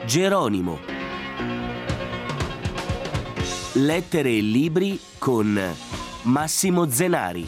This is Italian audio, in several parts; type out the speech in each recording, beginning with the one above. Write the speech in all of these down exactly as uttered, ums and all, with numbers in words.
Geronimo. Lettere e libri con Massimo Zenari.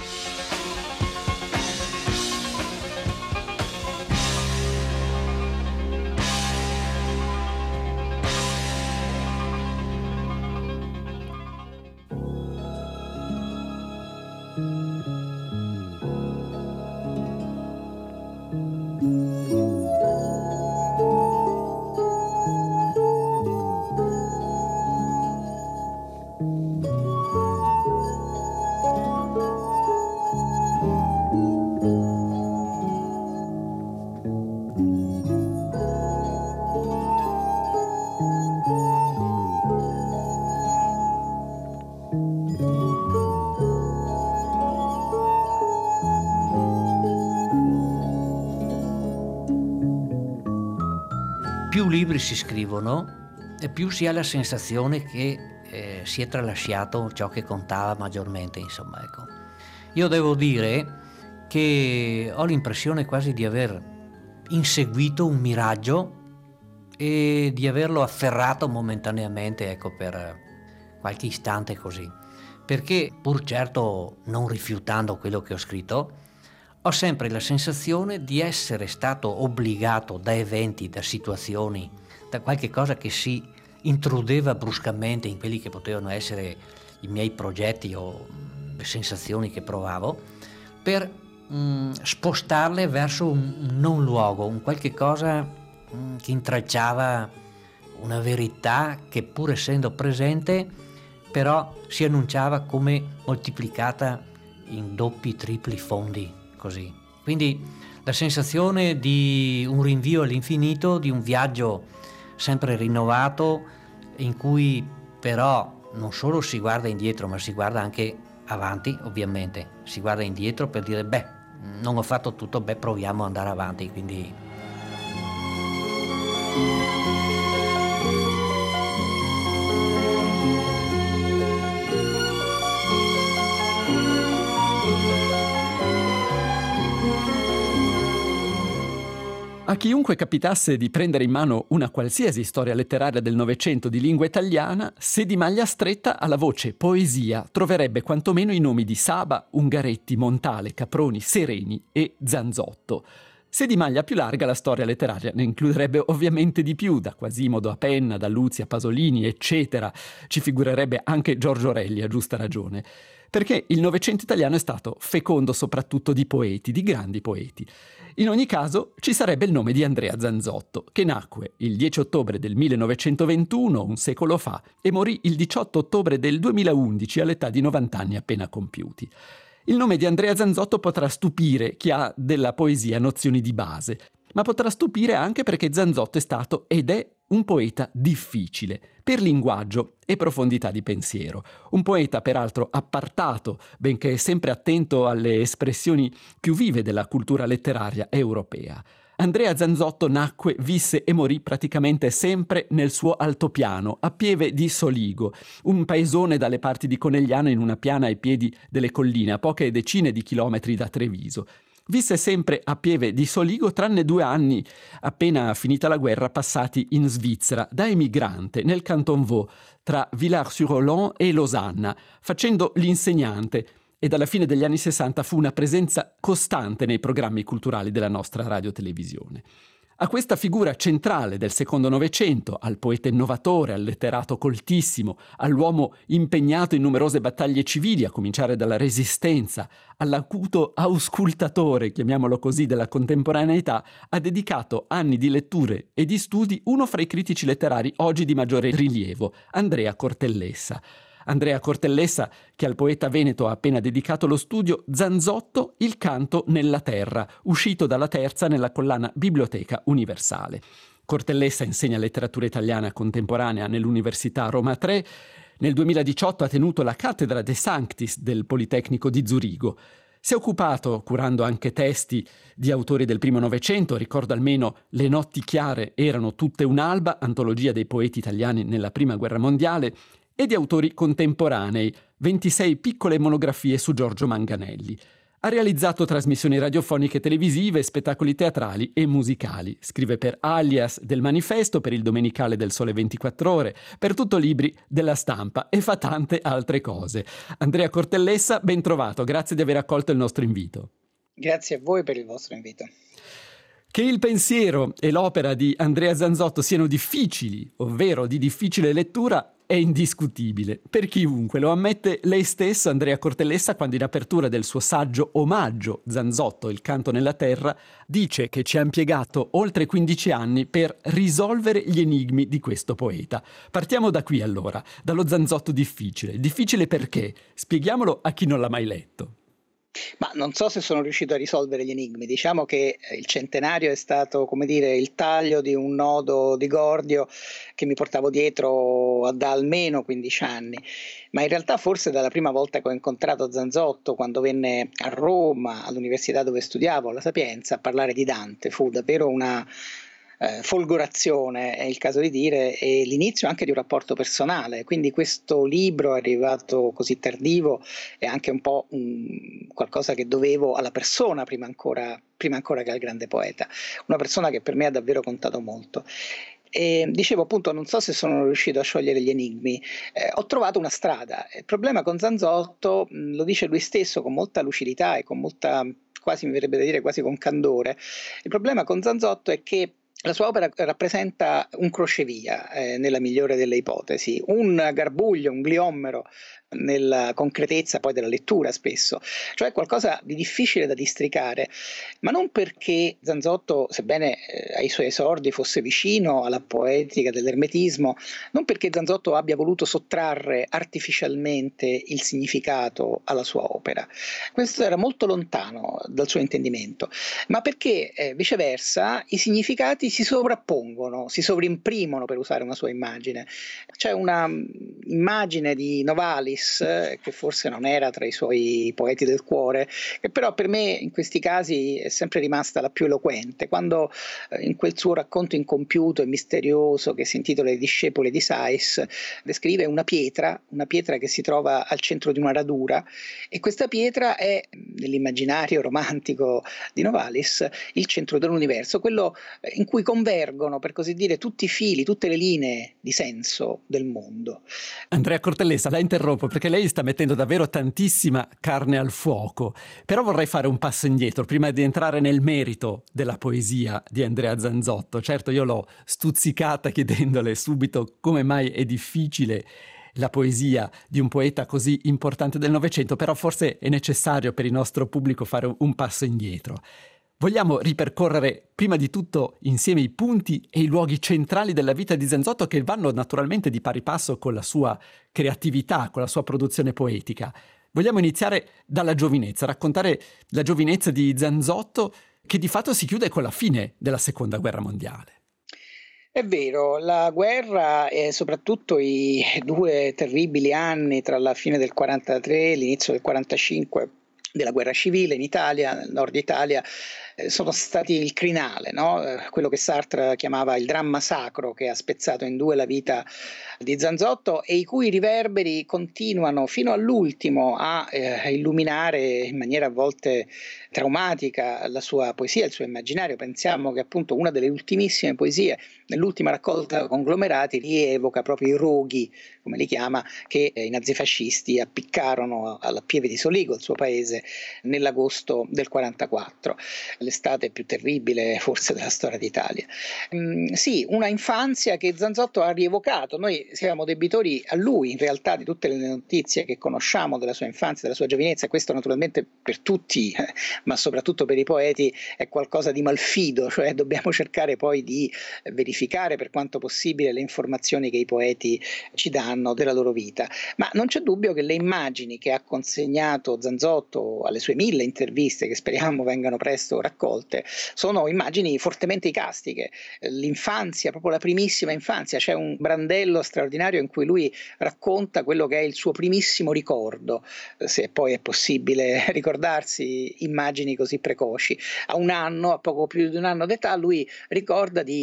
Più libri si scrivono e più si ha la sensazione che eh, si è tralasciato ciò che contava maggiormente, insomma, ecco. Io devo dire che ho l'impressione quasi di aver inseguito un miraggio e di averlo afferrato momentaneamente, ecco, per qualche istante così, perché pur certo non rifiutando quello che ho scritto, ho sempre la sensazione di essere stato obbligato da eventi, da situazioni, da qualche cosa che si intrudeva bruscamente in quelli che potevano essere i miei progetti o le sensazioni che provavo, per mh, spostarle verso un, un non luogo, un qualche cosa mh, che intralciava una verità che, pur essendo presente, però si annunciava come moltiplicata in doppi, tripli fondi. Così. Quindi la sensazione di un rinvio all'infinito, di un viaggio sempre rinnovato, in cui però non solo si guarda indietro, ma si guarda anche avanti, ovviamente. Si guarda indietro per dire, beh, non ho fatto tutto, beh, proviamo ad andare avanti. Quindi a chiunque capitasse di prendere in mano una qualsiasi storia letteraria del Novecento di lingua italiana, se di maglia stretta alla voce poesia troverebbe quantomeno i nomi di Saba, Ungaretti, Montale, Caproni, Sereni e Zanzotto. Se di maglia più larga la storia letteraria ne includerebbe ovviamente di più, da Quasimodo a Penna, da Luzzi a Pasolini, eccetera. Ci figurerebbe anche Giorgio Orelli, a giusta ragione. Perché il Novecento italiano è stato fecondo soprattutto di poeti, di grandi poeti. In ogni caso ci sarebbe il nome di Andrea Zanzotto, che nacque il dieci ottobre del millenovecentoventuno, un secolo fa, e morì il diciotto ottobre del duemilaundici all'età di novanta anni appena compiuti. Il nome di Andrea Zanzotto potrà stupire chi ha della poesia nozioni di base, ma potrà stupire anche perché Zanzotto è stato ed è un poeta difficile, per linguaggio e profondità di pensiero. Un poeta peraltro appartato, benché sempre attento alle espressioni più vive della cultura letteraria europea. Andrea Zanzotto nacque, visse e morì praticamente sempre nel suo altopiano, a Pieve di Soligo, un paesone dalle parti di Conegliano in una piana ai piedi delle colline, a poche decine di chilometri da Treviso. Visse sempre a Pieve di Soligo, tranne due anni, appena finita la guerra, passati in Svizzera, da emigrante, nel Canton Vaud, tra Villars-sur-Olon e Losanna, facendo l'insegnante, e dalla fine degli anni sessanta fu una presenza costante nei programmi culturali della nostra radiotelevisione. A questa figura centrale del secondo Novecento, al poeta innovatore, al letterato coltissimo, all'uomo impegnato in numerose battaglie civili, a cominciare dalla Resistenza, all'acuto auscultatore, chiamiamolo così, della contemporaneità, ha dedicato anni di letture e di studi uno fra i critici letterari oggi di maggiore rilievo, Andrea Cortellessa. Andrea Cortellessa, che al poeta veneto ha appena dedicato lo studio Zanzotto, il canto nella terra, uscito dalla Terza nella collana Biblioteca Universale. Cortellessa insegna letteratura italiana contemporanea nell'Università Roma tre. Nel duemiladiciotto ha tenuto la cattedra De Sanctis del Politecnico di Zurigo. Si è occupato, curando anche testi di autori del primo Novecento, ricordo almeno Le notti chiare erano tutte un'alba, antologia dei poeti italiani nella Prima Guerra Mondiale, e di autori contemporanei, ventisei piccole monografie su Giorgio Manganelli. Ha realizzato trasmissioni radiofoniche e televisive, spettacoli teatrali e musicali. Scrive per Alias del Manifesto, per il Domenicale del Sole ventiquattro Ore, per Tutto Libri della Stampa e fa tante altre cose. Andrea Cortellessa, ben trovato, grazie di aver accolto il nostro invito. Grazie a voi per il vostro invito. Che il pensiero e l'opera di Andrea Zanzotto siano difficili, ovvero di difficile lettura, è indiscutibile. Per chiunque, lo ammette lei stesso, Andrea Cortellessa, quando in apertura del suo saggio Omaggio Zanzotto, il canto nella terra, dice che ci ha impiegato oltre quindici anni per risolvere gli enigmi di questo poeta. Partiamo da qui allora, dallo Zanzotto difficile. Difficile perché? Spieghiamolo a chi non l'ha mai letto. Ma non so se sono riuscito a risolvere gli enigmi. Diciamo che il centenario è stato, come dire, il taglio di un nodo di Gordio che mi portavo dietro da almeno quindici anni. Ma in realtà forse dalla prima volta che ho incontrato Zanzotto, quando venne a Roma, all'università dove studiavo, alla Sapienza, a parlare di Dante, fu davvero una Eh, folgorazione, è il caso di dire, e l'inizio anche di un rapporto personale. Quindi questo libro, arrivato così tardivo, è anche un po' un, qualcosa che dovevo alla persona prima ancora, prima ancora che al grande poeta, una persona che per me ha davvero contato molto. E dicevo appunto, non so se sono riuscito a sciogliere gli enigmi, eh, ho trovato una strada. Il problema con Zanzotto, mh, lo dice lui stesso con molta lucidità e con molta, quasi mi verrebbe da dire quasi con candore, il problema con Zanzotto è che la sua opera rappresenta un crocevia, eh, nella migliore delle ipotesi, un garbuglio, un gliommero nella concretezza poi della lettura spesso, cioè qualcosa di difficile da districare, ma non perché Zanzotto, sebbene eh, ai suoi esordi fosse vicino alla poetica dell'ermetismo, non perché Zanzotto abbia voluto sottrarre artificialmente il significato alla sua opera, questo era molto lontano dal suo intendimento, ma perché eh, viceversa i significati si sovrappongono, si sovrimprimono, per usare una sua immagine. C'è una um, immagine di Novalis, che forse non era tra i suoi poeti del cuore, che però per me in questi casi è sempre rimasta la più eloquente, quando eh, in quel suo racconto incompiuto e misterioso che si intitola I discepoli di Sais descrive una pietra, una pietra che si trova al centro di una radura, e questa pietra è, nell'immaginario romantico di Novalis, il centro dell'universo, quello in cui convergono, per così dire, tutti i fili, tutte le linee di senso del mondo. Andrea Cortellessa, la interrompo perché lei sta mettendo davvero tantissima carne al fuoco, però vorrei fare un passo indietro prima di entrare nel merito della poesia di Andrea Zanzotto. Certo, io l'ho stuzzicata chiedendole subito come mai è difficile la poesia di un poeta così importante del Novecento, però forse è necessario per il nostro pubblico fare un passo indietro. Vogliamo ripercorrere prima di tutto insieme i punti e i luoghi centrali della vita di Zanzotto, che vanno naturalmente di pari passo con la sua creatività, con la sua produzione poetica. Vogliamo iniziare dalla giovinezza, raccontare la giovinezza di Zanzotto, che di fatto si chiude con la fine della Seconda Guerra Mondiale. È vero, la guerra e soprattutto i due terribili anni tra la fine del quarantatré e l'inizio del quarantacinque, della guerra civile in Italia, nel nord Italia, eh, sono stati il crinale, no? Eh, quello che Sartre chiamava il dramma sacro, che ha spezzato in due la vita di Zanzotto e i cui riverberi continuano fino all'ultimo a eh, illuminare in maniera a volte traumatica la sua poesia, il suo immaginario. Pensiamo che appunto una delle ultimissime poesie, nell'ultima raccolta Conglomerati, rievoca proprio i roghi, come li chiama, che eh, i nazifascisti appiccarono alla Pieve di Soligo, il suo paese, nell'agosto del quarantaquattro, l'estate più terribile forse della storia d'Italia. Mm, sì, una infanzia che Zanzotto ha rievocato. Noi siamo debitori a lui in realtà di tutte le notizie che conosciamo della sua infanzia, della sua giovinezza. Questo naturalmente per tutti, ma soprattutto per i poeti, è qualcosa di malfido, cioè dobbiamo cercare poi di verificare per quanto possibile le informazioni che i poeti ci danno della loro vita. Ma non c'è dubbio che le immagini che ha consegnato Zanzotto alle sue mille interviste, che speriamo vengano presto raccolte, sono immagini fortemente icastiche. L'infanzia, proprio la primissima infanzia, c'è un brandello straordinario in cui lui racconta quello che è il suo primissimo ricordo, se poi è possibile ricordarsi immagini così precoci. A un anno, a poco più di un anno d'età, lui ricorda di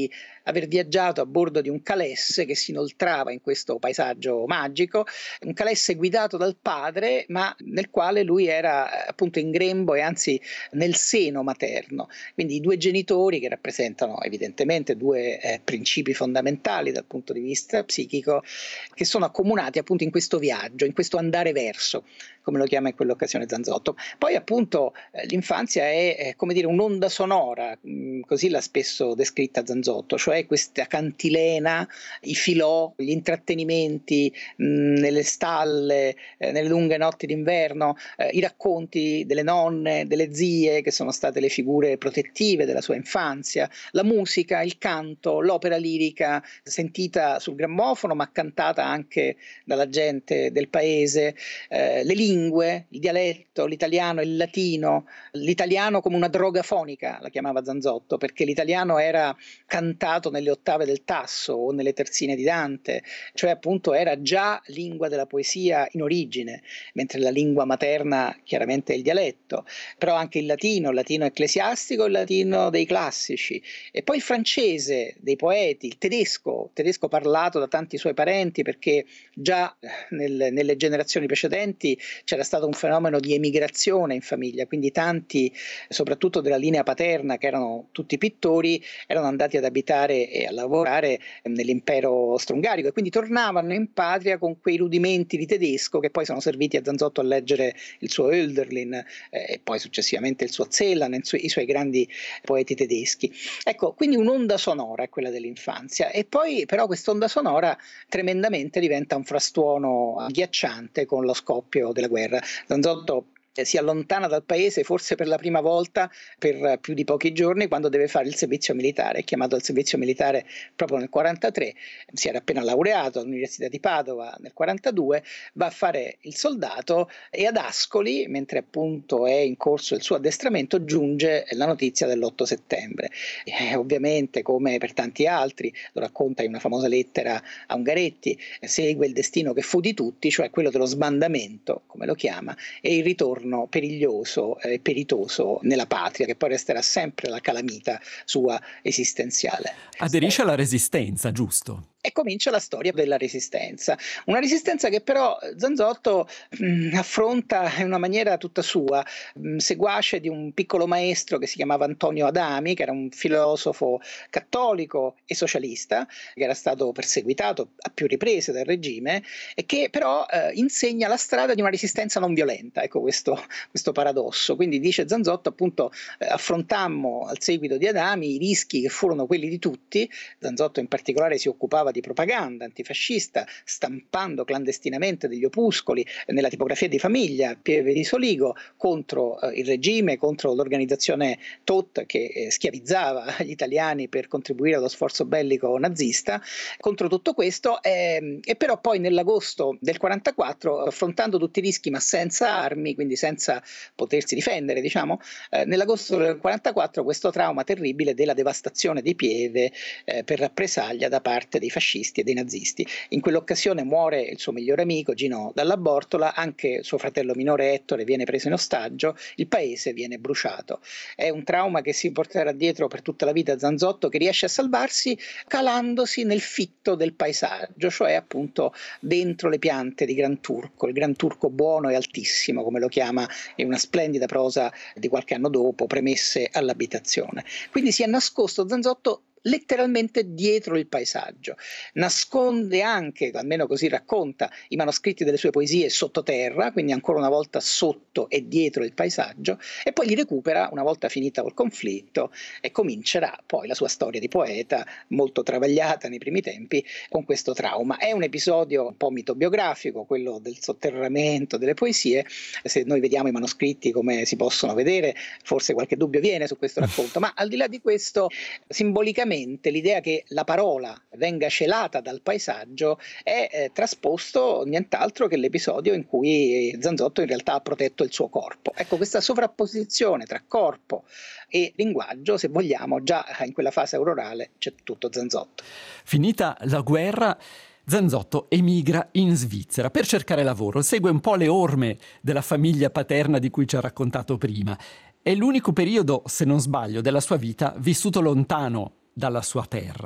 aver viaggiato a bordo di un calesse che si inoltrava in questo paesaggio magico, un calesse guidato dal padre, ma nel quale lui era appunto in grembo e anzi nel seno materno. Quindi i due genitori, che rappresentano evidentemente due eh, principi fondamentali dal punto di vista psichico, che sono accomunati appunto in questo viaggio, in questo andare verso, come lo chiama in quell'occasione Zanzotto. Poi appunto eh, l'infanzia è, è come dire un'onda sonora, mh, così l'ha spesso descritta Zanzotto, cioè questa cantilena, i filò, gli intrattenimenti mh, nelle stalle, eh, nelle lunghe notti d'inverno, eh, i racconti delle nonne, delle zie, che sono state le figure protettive della sua infanzia, la musica, il canto, l'opera lirica sentita sul grammofono ma cantata anche dalla gente del paese, eh, le lingue, il dialetto, l'italiano, il latino, l'italiano come una droga fonica, la chiamava Zanzotto, perché l'italiano era cantato nelle ottave del tasso o nelle terzine di Dante, cioè appunto era già lingua della poesia in origine, mentre la lingua materna chiaramente è il dialetto, però anche il latino, il latino ecclesiastico, il latino dei classici, e poi il francese dei poeti, il tedesco, tedesco parlato da tanti suoi parenti, perché già nel, nelle generazioni precedenti c'era stato un fenomeno di emigrazione in famiglia, quindi tanti, soprattutto della linea paterna, che erano tutti pittori, erano andati ad abitare e a lavorare nell'impero austro-ungarico e quindi tornavano in patria con quei rudimenti di tedesco che poi sono serviti a Zanzotto a leggere il suo Hölderlin eh, e poi successivamente il suo Zellan, i suoi, i suoi grandi poeti tedeschi. Ecco, quindi un'onda sonora è quella dell'infanzia, e poi però quest'onda sonora tremendamente diventa un frastuono agghiacciante con lo scoppio della guerra. Zanzotto si allontana dal paese forse per la prima volta per più di pochi giorni, quando deve fare il servizio militare. È chiamato al servizio militare proprio nel quarantatré, si era appena laureato all'Università di Padova nel quarantadue, va a fare il soldato e ad Ascoli, mentre appunto è in corso il suo addestramento, giunge la notizia dell'otto settembre. E ovviamente, come per tanti altri, lo racconta in una famosa lettera a Ungaretti, segue il destino che fu di tutti, cioè quello dello sbandamento, come lo chiama, e il ritorno periglioso e peritoso nella patria, che poi resterà sempre la calamita sua esistenziale. Aderisce alla Resistenza, giusto? E comincia la storia della Resistenza, una Resistenza che però Zanzotto mh, affronta in una maniera tutta sua, mh, seguace di un piccolo maestro che si chiamava Antonio Adami, che era un filosofo cattolico e socialista, che era stato perseguitato a più riprese dal regime e che però eh, insegna la strada di una resistenza non violenta. Ecco questo, questo paradosso. Quindi dice Zanzotto, appunto, eh, affrontammo al seguito di Adami i rischi che furono quelli di tutti. Zanzotto in particolare si occupava di propaganda antifascista, stampando clandestinamente degli opuscoli nella tipografia di famiglia, Pieve di Soligo, contro eh, il regime, contro l'organizzazione T O T che eh, schiavizzava gli italiani per contribuire allo sforzo bellico nazista, contro tutto questo, eh, e però poi nell'agosto del quarantaquattro, affrontando tutti i rischi ma senza armi, quindi senza potersi difendere, diciamo, eh, nell'agosto del quarantaquattro questo trauma terribile della devastazione di Pieve eh, per rappresaglia da parte dei fascisti e dei nazisti. In quell'occasione muore il suo migliore amico Gino Dalla Bortola, anche suo fratello minore Ettore viene preso in ostaggio, il paese viene bruciato. È un trauma che si porterà dietro per tutta la vita Zanzotto, che riesce a salvarsi calandosi nel fitto del paesaggio, cioè appunto dentro le piante di Gran Turco, il Gran Turco buono e altissimo, come lo chiama in una splendida prosa di qualche anno dopo, Premesse all'abitazione. Quindi si è nascosto Zanzotto letteralmente dietro il paesaggio, nasconde anche, almeno così racconta, i manoscritti delle sue poesie sottoterra, quindi ancora una volta sotto e dietro il paesaggio, e poi li recupera una volta finita col conflitto e comincerà poi la sua storia di poeta, molto travagliata nei primi tempi, con questo trauma. È un episodio un po' mitobiografico, quello del sotterramento delle poesie. Se noi vediamo i manoscritti come si possono vedere, forse qualche dubbio viene su questo racconto, ma al di là di questo, simbolicamente l'idea che la parola venga celata dal paesaggio è eh, trasposto nient'altro che l'episodio in cui Zanzotto in realtà ha protetto il suo corpo. Ecco, questa sovrapposizione tra corpo e linguaggio, se vogliamo, già in quella fase aurorale c'è tutto Zanzotto. Finita la guerra, Zanzotto emigra in Svizzera per cercare lavoro, segue un po' le orme della famiglia paterna di cui ci ha raccontato prima. È l'unico periodo, se non sbaglio, della sua vita vissuto lontano dalla sua terra.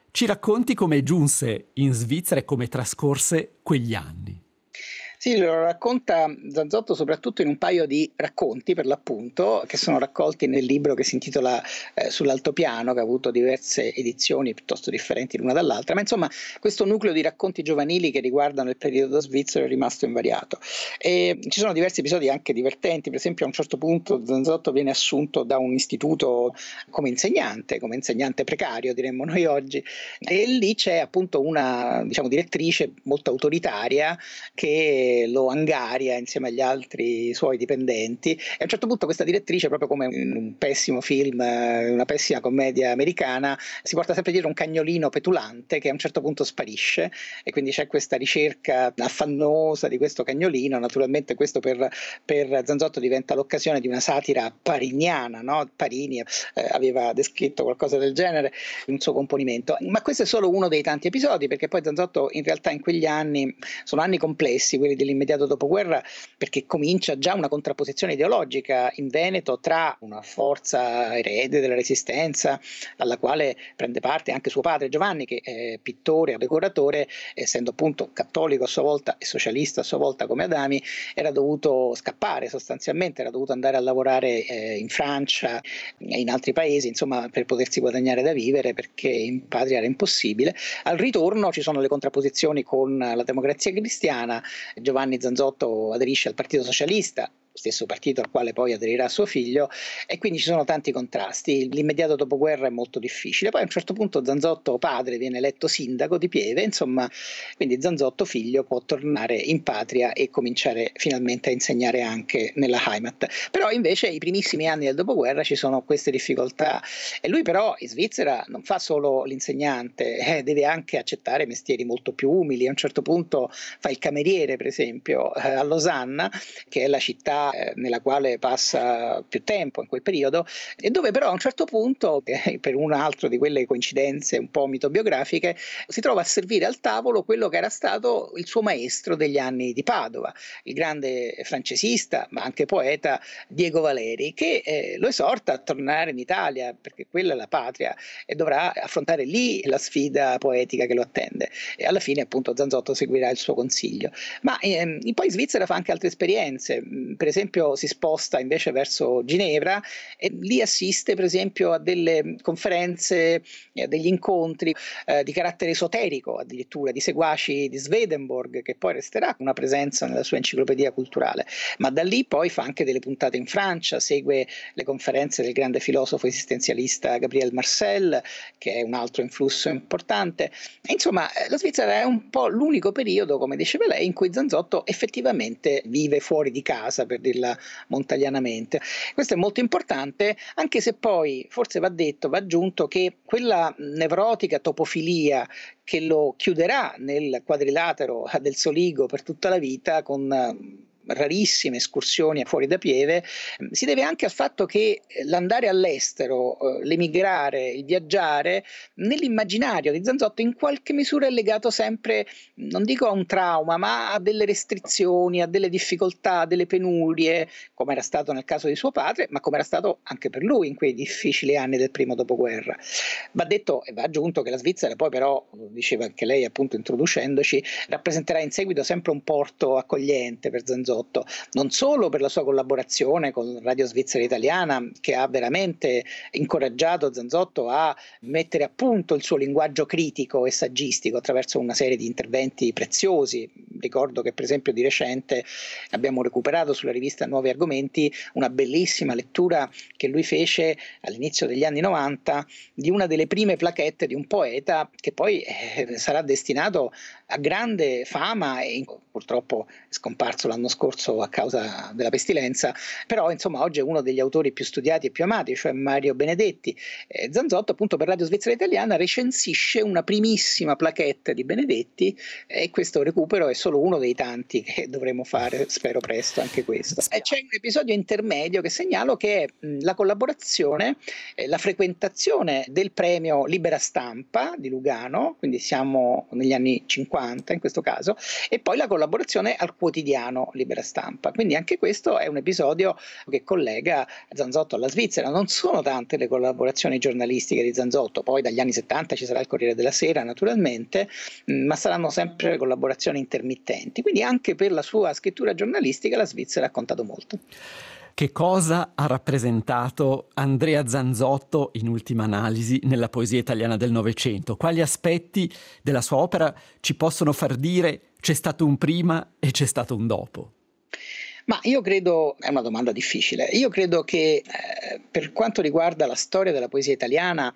Ci racconti come giunse in Svizzera e come trascorse quegli anni? Sì, lo racconta Zanzotto soprattutto in un paio di racconti, per l'appunto, che sono raccolti nel libro che si intitola eh, Sull'altopiano, che ha avuto diverse edizioni piuttosto differenti l'una dall'altra, ma insomma questo nucleo di racconti giovanili che riguardano il periodo svizzero è rimasto invariato. E ci sono diversi episodi anche divertenti, per esempio a un certo punto Zanzotto viene assunto da un istituto come insegnante, come insegnante precario diremmo noi oggi, e lì c'è appunto una, diciamo, direttrice molto autoritaria che lo angaria insieme agli altri suoi dipendenti, e a un certo punto questa direttrice, proprio come in un pessimo film, una pessima commedia americana, si porta sempre dietro un cagnolino petulante che a un certo punto sparisce, e quindi c'è questa ricerca affannosa di questo cagnolino. Naturalmente questo per, per Zanzotto diventa l'occasione di una satira pariniana, no? Parini eh, aveva descritto qualcosa del genere in un suo componimento, ma questo è solo uno dei tanti episodi, perché poi Zanzotto in realtà in quegli anni sono anni complessi, quelli dell'immediato dopoguerra, perché comincia già una contrapposizione ideologica in Veneto tra una forza erede della resistenza alla quale prende parte anche suo padre Giovanni, che è pittore e decoratore, essendo appunto cattolico a sua volta e socialista a sua volta come Adami, era dovuto scappare sostanzialmente, era dovuto andare a lavorare eh, in Francia e in altri paesi, insomma, per potersi guadagnare da vivere, perché in patria era impossibile. Al ritorno ci sono le contrapposizioni con la Democrazia Cristiana. Giovanni Zanzotto aderisce al Partito Socialista, stesso partito al quale poi aderirà suo figlio, e quindi ci sono tanti contrasti. L'immediato dopoguerra è molto difficile. Poi a un certo punto Zanzotto padre viene eletto sindaco di Pieve, insomma, quindi Zanzotto figlio può tornare in patria e cominciare finalmente a insegnare anche nella Heimat. Però invece i primissimi anni del dopoguerra ci sono queste difficoltà, e lui però in Svizzera non fa solo l'insegnante, eh, deve anche accettare mestieri molto più umili. A un certo punto fa il cameriere, per esempio, eh, a Losanna, che è la città nella quale passa più tempo in quel periodo, e dove però a un certo punto, per un altro di quelle coincidenze un po' mitobiografiche, si trova a servire al tavolo quello che era stato il suo maestro degli anni di Padova, il grande francesista ma anche poeta Diego Valeri, che eh, lo esorta a tornare in Italia perché quella è la patria e dovrà affrontare lì la sfida poetica che lo attende. E alla fine appunto Zanzotto seguirà il suo consiglio. Ma ehm, poi in Svizzera fa anche altre esperienze. Per esempio si sposta invece verso Ginevra e lì assiste per esempio a delle conferenze, a degli incontri eh, di carattere esoterico, addirittura di seguaci di Swedenborg, che poi resterà una presenza nella sua enciclopedia culturale. Ma da lì poi fa anche delle puntate in Francia, segue le conferenze del grande filosofo esistenzialista Gabriel Marcel, che è un altro influsso importante. E insomma, la Svizzera è un po' l'unico periodo, come diceva lei, in cui Zanzotto effettivamente vive fuori di casa, per dirla montaglianamente. Questo è molto importante, anche se poi forse va detto, va aggiunto che quella nevrotica topofilia che lo chiuderà nel quadrilatero del Soligo per tutta la vita, con rarissime escursioni fuori da Pieve, si deve anche al fatto che l'andare all'estero, l'emigrare, il viaggiare, nell'immaginario di Zanzotto in qualche misura è legato sempre, non dico a un trauma, ma a delle restrizioni, a delle difficoltà, a delle penurie, come era stato nel caso di suo padre, ma come era stato anche per lui in quei difficili anni del primo dopoguerra. Va detto e va aggiunto che la Svizzera poi però, lo diceva anche lei appunto introducendoci, rappresenterà in seguito sempre un porto accogliente per Zanzotto, non solo per la sua collaborazione con Radio Svizzera Italiana, che ha veramente incoraggiato Zanzotto a mettere a punto il suo linguaggio critico e saggistico attraverso una serie di interventi preziosi. Ricordo che per esempio di recente abbiamo recuperato sulla rivista Nuovi Argomenti una bellissima lettura che lui fece all'inizio degli anni novanta di una delle prime plaquette di un poeta che poi eh, sarà destinato a grande fama e purtroppo è scomparso l'anno scorso a causa della pestilenza, però insomma oggi è uno degli autori più studiati e più amati, cioè Mario Benedetti. eh, Zanzotto appunto per Radio Svizzera Italiana recensisce una primissima plaquette di Benedetti, e questo recupero è solo uno dei tanti che dovremo fare, spero presto anche questo. E c'è un episodio intermedio che segnalo, che è mh, la collaborazione, eh, la frequentazione del premio Libera Stampa di Lugano, quindi siamo negli anni cinquanta in questo caso, e poi la collaborazione al quotidiano Libera libera stampa. Quindi anche questo è un episodio che collega Zanzotto alla Svizzera. Non sono tante le collaborazioni giornalistiche di Zanzotto, poi dagli anni settanta ci sarà il Corriere della Sera naturalmente, ma saranno sempre collaborazioni intermittenti. Quindi anche per la sua scrittura giornalistica la Svizzera ha contato molto. Che cosa ha rappresentato Andrea Zanzotto, in ultima analisi, nella poesia italiana del Novecento? Quali aspetti della sua opera ci possono far dire c'è stato un prima e c'è stato un dopo? Ma io credo, è una domanda difficile, io credo che eh, per quanto riguarda la storia della poesia italiana,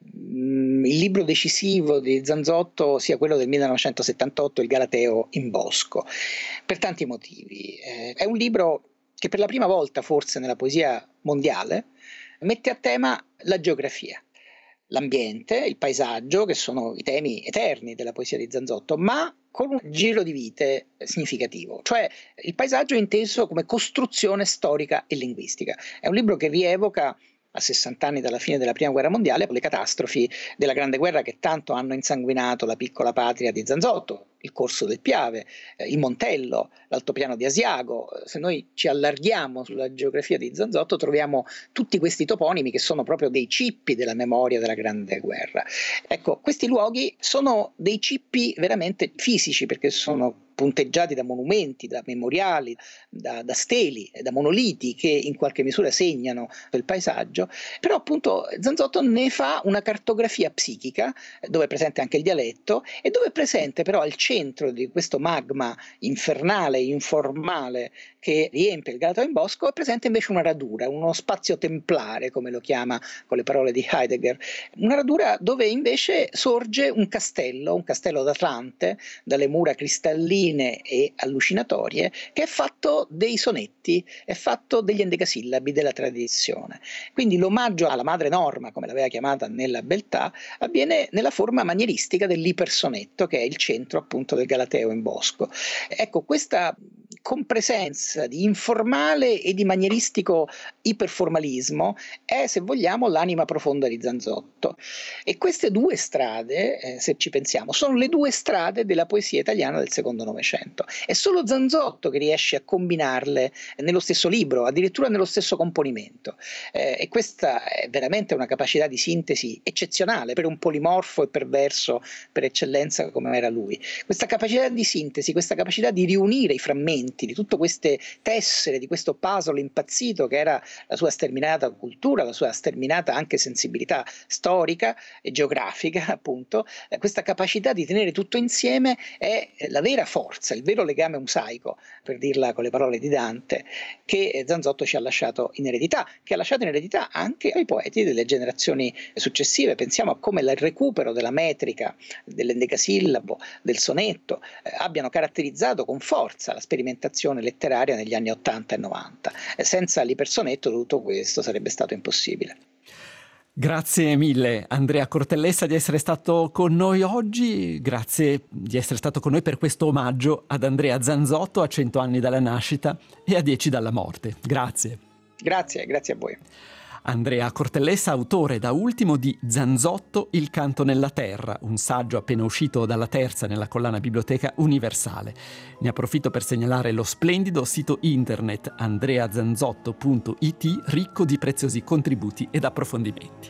mh, il libro decisivo di Zanzotto sia quello del millenovecentosettantotto, Il Galateo in Bosco, per tanti motivi. Eh, è un libro che per la prima volta forse nella poesia mondiale mette a tema la geografia, l'ambiente, il paesaggio, che sono i temi eterni della poesia di Zanzotto, ma con un giro di vite significativo, cioè il paesaggio inteso come costruzione storica e linguistica. È un libro che rievoca, a sessanta anni dalla fine della Prima Guerra Mondiale, le catastrofi della Grande Guerra che tanto hanno insanguinato la piccola patria di Zanzotto, il Corso del Piave, eh, il Montello, l'Altopiano di Asiago. Se noi ci allarghiamo sulla geografia di Zanzotto troviamo tutti questi toponimi che sono proprio dei cippi della memoria della Grande Guerra. Ecco, questi luoghi sono dei cippi veramente fisici, perché sono punteggiati da monumenti, da memoriali, da, da steli, da monoliti che in qualche misura segnano il paesaggio, però appunto Zanzotto ne fa una cartografia psichica dove è presente anche il dialetto e dove è presente però al centro di questo magma infernale, informale che riempie il Galateo in Bosco è presente invece una radura, uno spazio templare, come lo chiama con le parole di Heidegger, una radura dove invece sorge un castello, un castello d'Atlante, dalle mura cristalline e allucinatorie, che è fatto dei sonetti, è fatto degli endecasillabi della tradizione. Quindi l'omaggio alla madre Norma, come l'aveva chiamata nella Beltà, avviene nella forma manieristica dell'ipersonetto, che è il centro appunto del Galateo in Bosco. Ecco, questa compresenza di informale e di manieristico iperformalismo è, se vogliamo, l'anima profonda di Zanzotto. E queste due strade, eh, se ci pensiamo, sono le due strade della poesia italiana del secondo Novecento. È solo Zanzotto che riesce a combinarle nello stesso libro, addirittura nello stesso componimento. Eh, e questa è veramente una capacità di sintesi eccezionale per un polimorfo e perverso per eccellenza come era lui. Questa capacità di sintesi, questa capacità di riunire i frammenti di tutte queste tessere, di questo puzzle impazzito che era la sua sterminata cultura, la sua sterminata anche sensibilità storica e geografica, appunto, eh, questa capacità di tenere tutto insieme è la vera forza, il vero legame mosaico, per dirla con le parole di Dante, che Zanzotto ci ha lasciato in eredità, che ha lasciato in eredità anche ai poeti delle generazioni successive. Pensiamo a come il recupero della metrica, dell'endecasillabo, del sonetto eh, abbiano caratterizzato con forza la sperimentazione letteraria negli anni ottanta e novanta. Senza l'ipersonetto tutto questo sarebbe stato impossibile. Grazie mille Andrea Cortellessa di essere stato con noi oggi, grazie di essere stato con noi per questo omaggio ad Andrea Zanzotto a cento anni dalla nascita e a dieci dalla morte. Grazie. Grazie, grazie a voi. Andrea Cortellessa, autore da ultimo di Zanzotto, Il canto nella terra, un saggio appena uscito dalla Terza nella collana Biblioteca Universale. Ne approfitto per segnalare lo splendido sito internet andrea zanzotto punto it, ricco di preziosi contributi ed approfondimenti.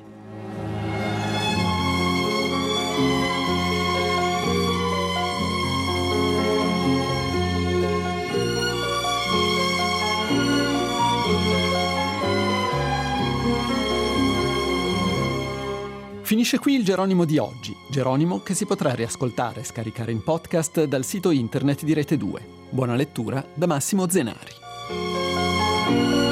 Finisce qui il Geronimo di oggi, Geronimo che si potrà riascoltare e scaricare in podcast dal sito internet di Rete due. Buona lettura da Massimo Zenari.